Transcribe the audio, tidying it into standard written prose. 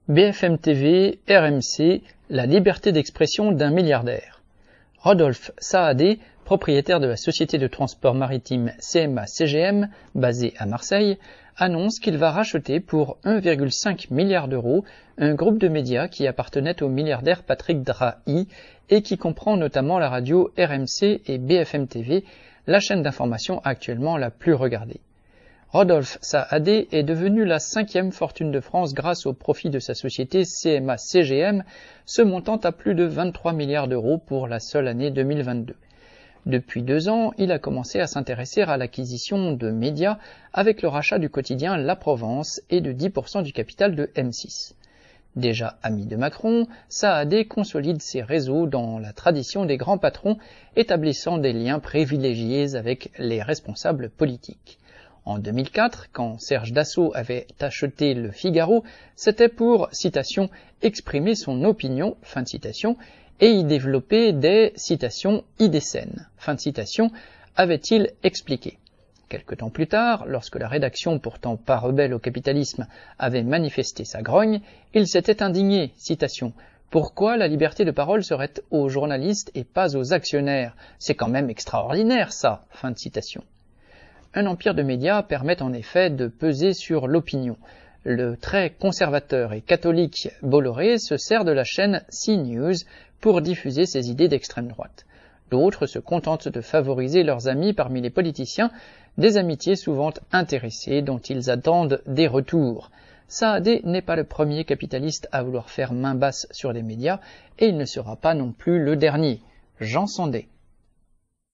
BFM TV, RMC, la liberté d'expression d'un milliardaire. Rodolphe Saadé, propriétaire de la société de transport maritime CMA-CGM, basée à Marseille, annonce qu'il va racheter pour 1,5 milliard d'euros un groupe de médias qui appartenait au milliardaire Patrick Drahi et qui comprend notamment la radio RMC et BFM TV, la chaîne d'information actuellement la plus regardée. Rodolphe Saadé est devenu la 5e fortune de France grâce au profit de sa société CMA-CGM, se montant à plus de 23 milliards d'euros pour la seule année 2022. Depuis 2 ans, il a commencé à s'intéresser à l'acquisition de médias avec le rachat du quotidien La Provence et de 10% du capital de M6. Déjà ami de Macron, Saadé consolide ses réseaux dans la tradition des grands patrons, établissant des liens privilégiés avec les responsables politiques. En 2004, quand Serge Dassault avait acheté Le Figaro, c'était pour, citation, « exprimer son opinion », fin de citation, et y développer des, citation, « idées saines », fin de citation, avait-il expliqué. Quelque temps plus tard, lorsque la rédaction, pourtant pas rebelle au capitalisme, avait manifesté sa grogne, il s'était indigné, citation, « Pourquoi la liberté de parole serait aux journalistes et pas aux actionnaires? C'est quand même extraordinaire, ça », fin de citation. Un empire de médias permet en effet de peser sur l'opinion. Le très conservateur et catholique Bolloré se sert de la chaîne CNews pour diffuser ses idées d'extrême droite. D'autres se contentent de favoriser leurs amis parmi les politiciens, des amitiés souvent intéressées dont ils attendent des retours. Saadé n'est pas le premier capitaliste à vouloir faire main basse sur les médias et il ne sera pas non plus le dernier. Jean Sandé.